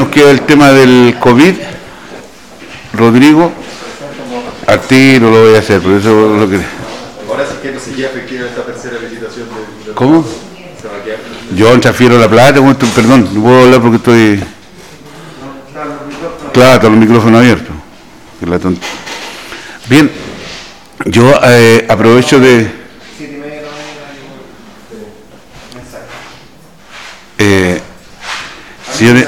nos queda el tema del COVID. Rodrigo, al tiro lo voy a hacer, por eso lo que... Ahora sí que no se queda efectiva esta tercera licitación de... ¿Cómo? Yo transfiero la plata, perdón, no puedo hablar porque estoy... Claro, con los micrófonos abiertos. Bien, yo aprovecho de... Señores,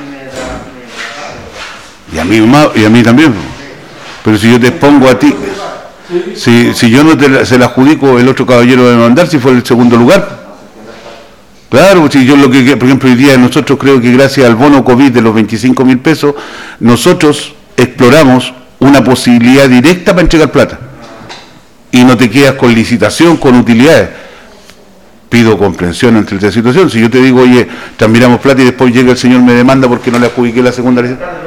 y a mí también, pero si yo te expongo a ti, si yo no se la adjudico, el otro caballero debe mandar si fue el segundo lugar. Claro, si yo lo que, por ejemplo, hoy día nosotros creo que gracias al bono COVID de los 25.000 pesos, nosotros exploramos una posibilidad directa para entregar plata. Y no te quedas con licitación, con utilidades. Pido comprensión ante esta situación. Si yo te digo, oye, transmiramos plata y después llega el señor me demanda porque no le adjudiqué la segunda licitación.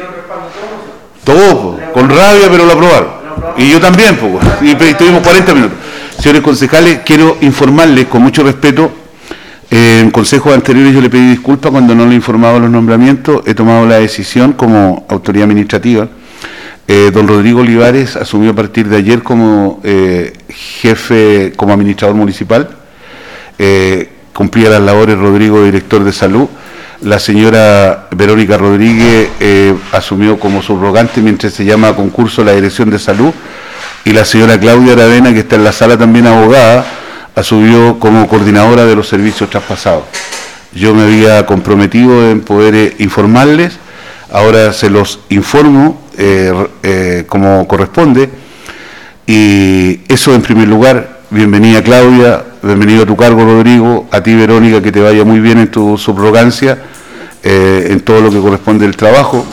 Todo, con rabia, pero lo aprobaron. Y yo también, y tuvimos 40 minutos. Señores concejales, quiero informarles con mucho respeto. En consejos anteriores yo le pedí disculpas cuando no le informaba los nombramientos. He tomado la decisión como autoridad administrativa. Don Rodrigo Olivares asumió a partir de ayer como jefe, como administrador municipal. Cumplía las labores Rodrigo, director de salud. La señora Verónica Rodríguez asumió como subrogante mientras se llama a concurso la dirección de salud. Y la señora Claudia Aravena, que está en la sala también abogada, asumió como coordinadora de los servicios traspasados. Yo me había comprometido en poder informarles, ahora se los informo como corresponde, y eso en primer lugar. Bienvenida Claudia, bienvenido a tu cargo Rodrigo, a ti Verónica, que te vaya muy bien en tu subrogancia, en todo lo que corresponde al trabajo.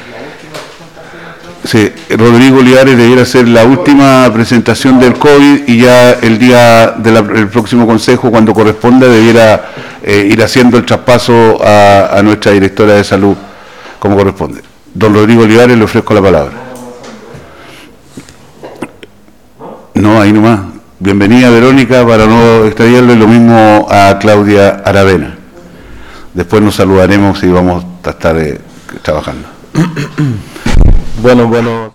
Sí, Rodrigo Olivares debiera ser la última presentación del COVID y ya el día del próximo consejo, cuando corresponda, debiera ir haciendo el traspaso a nuestra directora de salud como corresponde. Don Rodrigo Olivares, le ofrezco la palabra. No, ahí nomás. Bienvenida Verónica, para no extrañarle, lo mismo a Claudia Aravena. Después nos saludaremos y vamos a estar trabajando. Bueno.